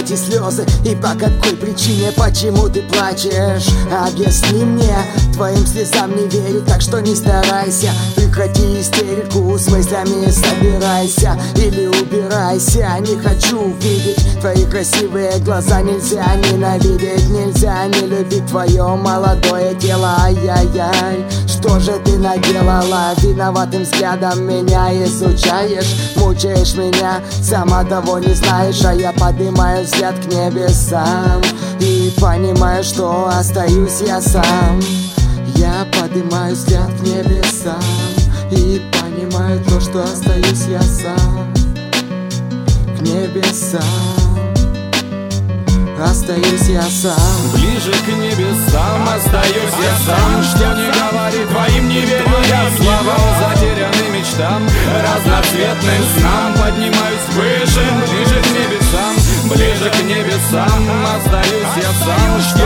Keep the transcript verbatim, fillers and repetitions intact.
эти слезы? И по какой причине, почему ты плачешь? Объясни мне, твоим слезам не верю, так что не старайся. Прекрати истерику, с мыслями собирайся или убирайся. Не хочу видеть твои красивые глаза. Нельзя ненавидеть, нельзя не любить твое молодое тело. Ай-яй-яй, что же ты наделала? Виноватым взглядом меня изучаешь, мучаешь меня, сама того не знаешь. А я поднимаю взгляд к небесам и понимаю, что остаюсь я сам. Я поднимаю взгляд к небесам и понимаю то, что остаюсь я сам. К небесам остаюсь я сам. Ближе к небесам остаюсь я сам. Что не говори, твоим не верю я словам, затерянным мечтам, разноцветным снам. Поднимаюсь выше, ближе к небесам, ближе к небесам остаюсь я сам.